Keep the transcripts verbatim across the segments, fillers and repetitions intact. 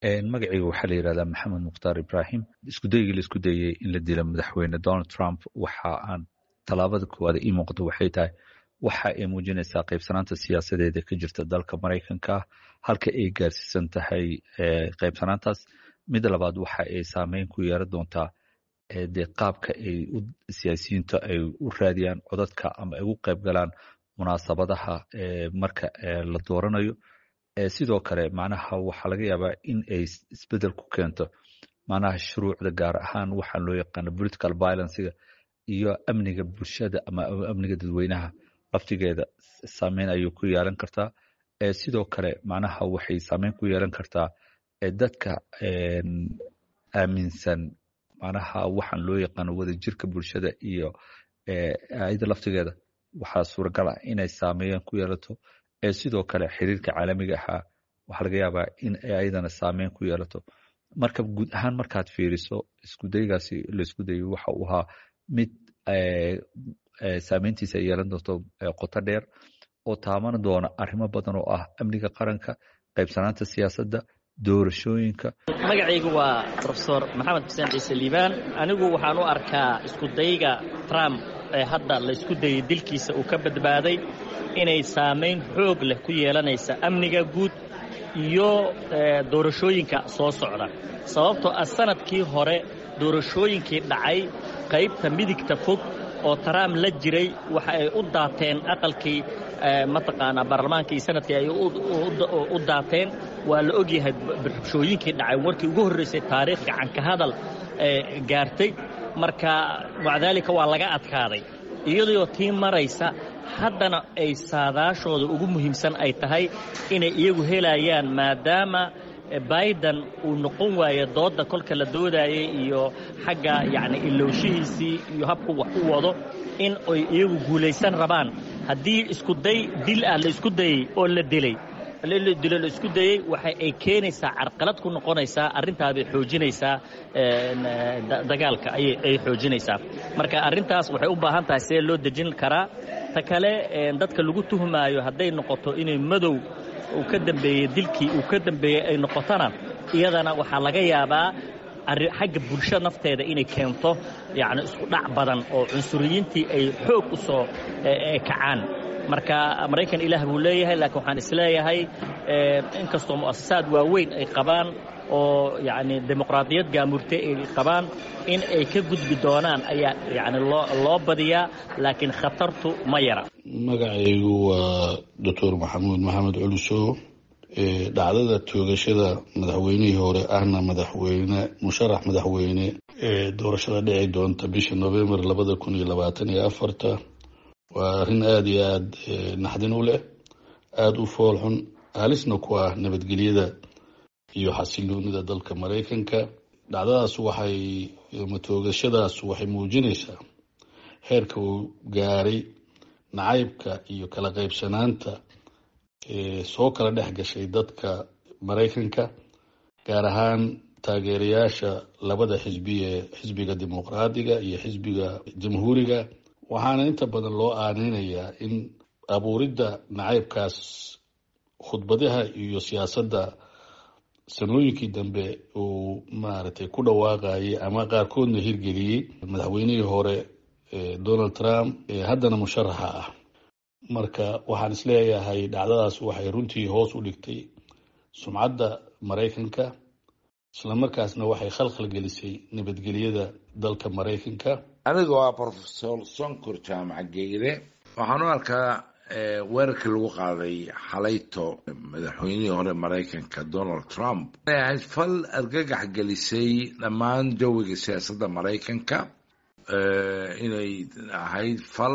magacayga waxaa la yidhahdaa maxamed mukhtaar ibrahim isku daygii la isku dayey in la dilo madaxweyne donald trump waxa aan tallaabada koowaad ii muuqato waxay tahay waxa ay muujinaysaa qaybsanaanta siyaasadeeda ka jirta dalka maraykanka halka ay gaarsiisan tahay qaybsanaantaas mid labaad waxa ay saameyn ku yeelan doontaa dee qaabka ay siyaasiyiinta ay u raadiyaan codadka ama ay ugu qayb galaan munaasabadaha marka la dooranayo sidoo kale macnaha waxaa laga yaabaa in ay isbedel ku keento macnaha shuruucda gaar ahaan waxaa loo yaqaano political violencega iyo amniga bulshada ama amniga dadweynaha laftigeeda saameyn ayuu ku yeelan kartaa sidoo kale macnaha waxay saameyn ku yeelan kartaa dadka aaminsan macnaha waxaan loo yaqaano wadajirka bulshada iyo ayada laftigeeda waxaa suuragal ah inay saameeyaan ku yeelato sidoo kale xiriirka caalamiga ahaa waxaa laga yaabaa in ay ayadana saameyn ku yeelato marka guud ahaan markaad fiiriso isku daygaasi la isku dayo waxa uu ahaa mid saameyntiisa ay yeelan doonto qoto dheer oo taaban doona arrimo badan oo ah amniga qaranka qaybsanaanta siyaasadda doorashooyinka. magacaygu waa professor maxamed xuseen ciise liibaan anigu waxaan u arkaa isku dayga Trump ee hadda la isku dayay dilkiisa uu ka badbaaday inay saameyn xoog leh ku yeelanaysa amniga guud iyo doorashooyinka soo socda sababtoo ah sanadkii hore doorashooyinkii dhacay qaybta midigta fog oo Trump la jiray waxa ay u daateen aqalkii mataqaana baarlamaanka iyo sanadkii ay u daateen waa la ogyahay barnaamijyooyinkii dhacay warkii ugu horeysay taariikh gacan ka hadal gaartay marka wacdaalika waa laga adkaaday iyadoo tii maraysa haddana ay saadaashooda ugu muhiimsan ay tahay inay iyagu helayaan maadaama Biden uu noqon waayo dooda kolka la doodayay iyo xagga yaani ilowshihiisii iyo habku wax u wado in ay iyagu guulaysan rabaan haddii isku day dil ah la isku dayay oo la dilay la dilay la isku dayay waxa ay keenaysaa carqalad ku noqonaysaa arrintaas ay xoojinaysaa dagaalka ay ay xoojinaysaa marka arrintaas waxay u baahan tahay si loo dejin karaa ta kale dadka lagu tuhmaayo hadday noqoto inay madow uu ka dambeeyay dilkii uu ka dambeeyay ay noqotana iyadana waxa laga yaabaa xagga bulshada nafteeda inay keento yaani isku dhac badan oo cunsuriyiintii ay xoog u soo kacaan marka Mareykan ilaah buu leeyahay laakiin waxaan isleeyahay in kastoo muassasaad waaweyn ay qabaan oo yaani dimuqraadiyad gaamurtay ay qabaan in ay ka gudbi doonaan ayaa yaani loo loo badiyaa laakiin khatartu ma yara magacaygu waa doctor maxamuud maxamed culuso ee dhacdada toogashada madaxweynihii hore ahna madaxweyne musharax madaxweyne ee doorashada dhici doonta bisha November labada kun iyo labaatan iyo afar waa arrin aad iyo aad naxdin u leh aad u fool xun halisna ku ah nabadgelyada iyo xasiloonida dalka Mareykanka dhacdadaas waxay matoogashadaas waxay muujinaysaa heerka uu gaaray nacaybka iyo kala qaybsanaanta ee soo kala dhex gashay dadka Mareykanka gaar ahaan taageerayaasha labada xisbi ee xisbiga dimuqraadiga iyo xisbiga jamhuuriga waxaana inta badan loo aaneynayaa in abuuridda nacaybkaas khudbadaha iyo siyaasadda sanooyinkii dambe uu maaragtay ku dhawaaqayay ama qaarkoodna hirgeliyey madaxweynihii hore Donald Trump ee haddana musharaxa ah marka waxaan isleeyahay dhacdadaas waxay runtii hoos u dhigtay sumcadda Mareykanka isla markaasna waxay khalkhal gelisay nabadgelyada dalka Mareykanka aniga waa professor Sonkor Jaamac Geire waxaan u arkaa weerarkii lagu qaaday xalayto madaxweynihii hore Mareykanka Donald Trump ay fal argagax gelisay dhammaan jawiga siyaasadda Mareykanka inay ahayd fal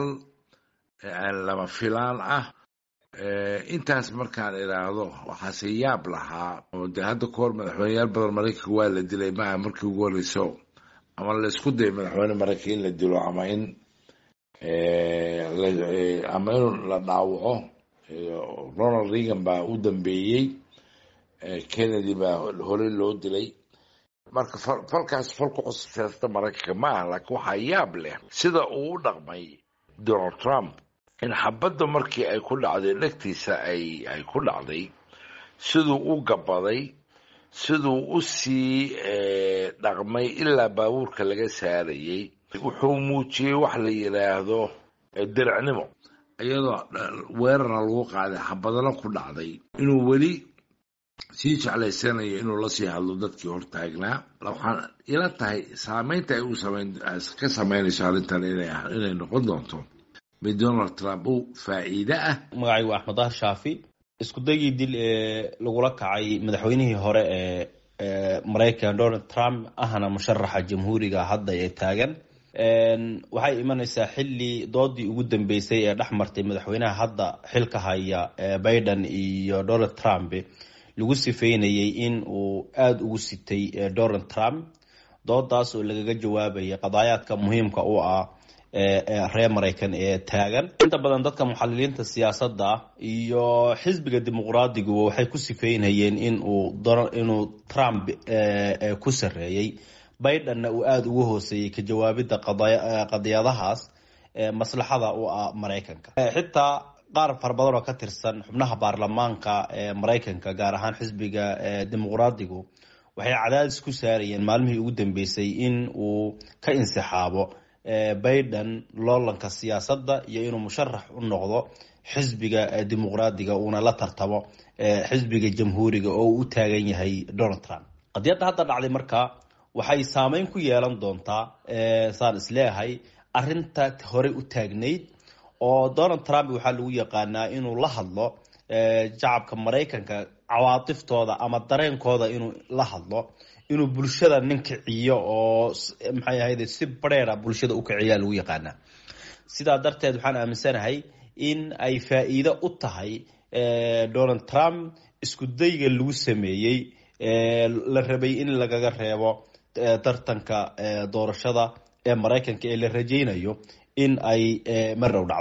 lama filaan ah intaas markaan iraahdo waxaase yaab lahaa oo de hadda koor madaxweynayaal badan Mareykanka waa la dilay maaha markii ugu horeyso ama la isku day madaxweyne Mareykanka in la dilo ama in ama in la dhaawaco Ronald Reagan baa u dambeeyey Kennedy baa hore loo dilay marka falkaas falku cusub siyaasadda Mareykanka maaha laakiin waxaa yaab leh sida uu u dhaqmay Donald Trump in xabadda markii ay ku dhacday dhagtiisa ay ay ku dhacday siduu u gabaday siduu u sii dhaqmay ilaa baabuurka laga saarayay wuxuu muujiyey wax la yidhaahdo diracnimo, iyadoo weerarna lagu qaaday xabadana ku dhacday, inuu weli sii jeclaysanayo inuu la sii hadlo dadkii hortaagnaa. waxaan ila tahay saameynta ay u samayn ka samaynayso arrintan inay noqon doonto mid Donald Trump uu faa'iido ah. magacaygu Axmed Dahir Shaafi. isku dagii dil ee lagula kacay madaxweynihii hore ee Mareykanka Donald Trump ahna musharaxa jamhuuriga hadda ee taagan waxay imanaysaa xilli doodii ugu dambeysay ee dhaxmartay madaxweynaha hadda xilka haya Biden iyo Donald Trump lagu sifeynayay in uu aad ugu sitay Donald Trump, doodaas oo lagaga jawaabaya qadaayaadka muhiimka u ah ee reer Mareykan ee taagan. inta badan dadka muxalliliinta siyaasadda iyo xisbiga dimuqraadigu waxay ku sifeynayeen in uu inuu Trump ku sareeyay, Bidenna uu aad ugu hooseeyay ka jawaabida qadiyadahaas maslaxada u ah Mareykanka. xitaa qaar farabadan oo ka tirsan xubnaha baarlamaanka ee Mareykanka gaar ahaan xisbiga dimuqraadigu waxay cadaadis ku saarayeen maalmihii ugu dambeysay in uu ka insixaabo Biden loolanka siyaasadda iyo inuu musharax u noqdo xisbiga dimuqraadiga uuna la tartamo xisbiga jamhuuriga oo uu taagan yahay Donald Trump. qadiyadda hadda dhacday markaa waxay saameyn ku yeelan doontaa saan isleeyahay arrinta hore u taagnayd oo Donald Trump waxaa lagu yaqaanaa inuu la hadlo shacabka Mareykanka cawaatiftooda ama dareenkooda inuu la hadlo, inuu bulshada nin kiciyo oo maxay ahayd si bareera bulshada u kiciyaa lagu yaqaanaa. sidaa darteed waxaan aaminsanahay in ay faa'iido u tahay Donald Trump isku dayga lagu sameeyey la rabay in lagaga reebo tartanka doorashada ee Mareykanka ee la rajaynayo in ay mar dhow dhacdo.